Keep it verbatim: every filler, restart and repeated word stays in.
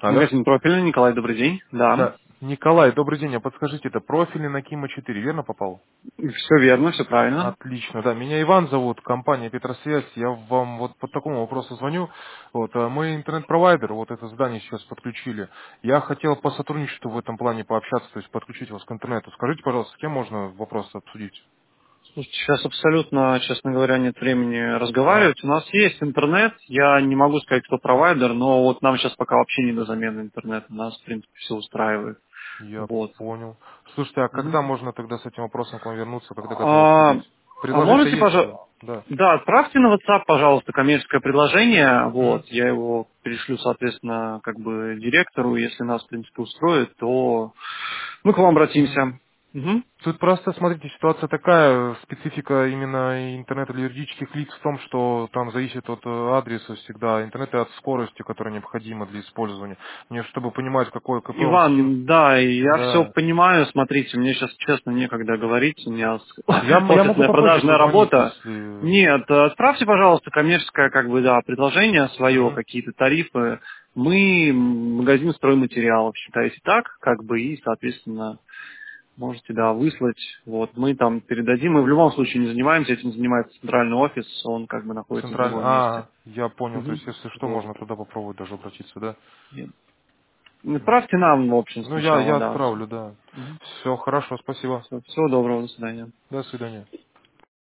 Алло. Магазин профильный. Николай, добрый день. Да. Да. Николай, добрый день. А подскажите, это профильный на Кима четыре, верно попал? Все верно, все правильно. Отлично, да. Меня Иван зовут, компания Петросвязь. Я вам вот по такому вопросу звоню. Вот, а мы интернет-провайдер, вот это здание сейчас подключили. Я хотел по сотрудничеству в этом плане пообщаться, то есть подключить вас к интернету. Скажите, пожалуйста, с кем можно вопрос обсудить? Слушайте, сейчас абсолютно, честно говоря, нет времени А, разговаривать. У нас есть интернет. Я не могу сказать, кто провайдер, но вот нам сейчас пока вообще не до замены интернета. Нас, в принципе, все устраивает. я Вот. понял. Слушайте, а Мгм. когда можно тогда с этим вопросом к вам вернуться, когда готовы А, обсудить? а Предложение можете, есть? пожалуйста... Да. Да, отправьте на WhatsApp, пожалуйста, коммерческое предложение. Мгм. Вот, я его перешлю, соответственно, как бы директору. Если нас, в принципе, устроит, то мы к вам Мгм. обратимся. Мгм. Тут просто, смотрите, ситуация такая, специфика именно интернета для юридических лиц в том, что там зависит от э, адреса всегда интернета и от скорости, которая необходима для использования. Мне, чтобы понимать, какой, какой вам сим... Иван, да, я все Да. понимаю, смотрите, мне сейчас честно некогда говорить, у меня с- Я, м- я могу офисная попозже продажная позвонить, работа. если... Нет, э, отправьте, пожалуйста, коммерческое, как бы, да, предложение свое, Мгм. какие-то тарифы. Мы м, магазин стройматериалов, считаете так, как бы, и, соответственно, можете, да, выслать. Вот, мы там передадим. Мы в любом случае не занимаемся этим, занимается центральный офис, он как бы находится в Центральный... другом месте. А, я понял. То Мгм. есть, если что, Вот. можно туда попробовать даже обратиться, да? Отправьте нам, в общем, Ну, я, сначала, я да. отправлю, да. Все, хорошо, спасибо. Всего доброго, до свидания. До свидания.